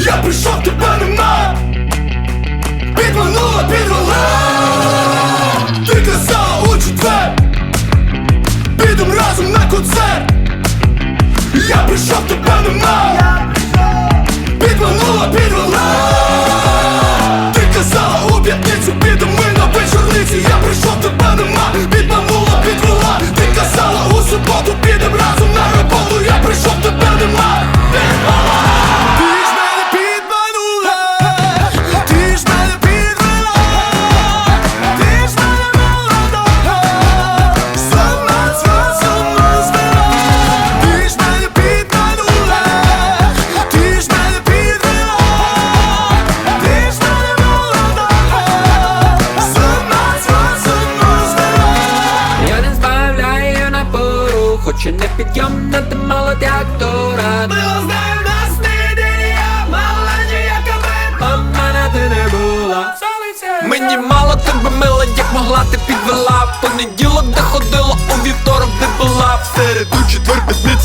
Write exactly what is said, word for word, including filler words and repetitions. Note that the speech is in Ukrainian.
Я прийшов, тебе нема. Підманула, підвела. Ти казала у четвер підем разом на концерт. Я прийшов, тебе нема. Підманула, підвела. Ти казала у п'ятницю підем ми на вечорниці. Я прийшов, тебе нема. Підманула, підвела. Ти казала у суботу підем разом на роботу. Я прийшов, тебе нема. Підманула. Ти ж мене підманула. Ти ж мене підвела. Ти ж мене молода. Сама сама звела. Ти ж мене підманула. Ти ж мене підвела. Ти ж мене молода. Сама сама звела. Я не збавляю напору, хоч і не підйомна, ти молодяк дура. Мила знає, в нас не ідея, мала ніяка мета. А в мене ти не була. Мені мало тебе мила, як могла ти підвела. В понеділок де ходила, у вівторок де була. В середу, четвер, п'ятниця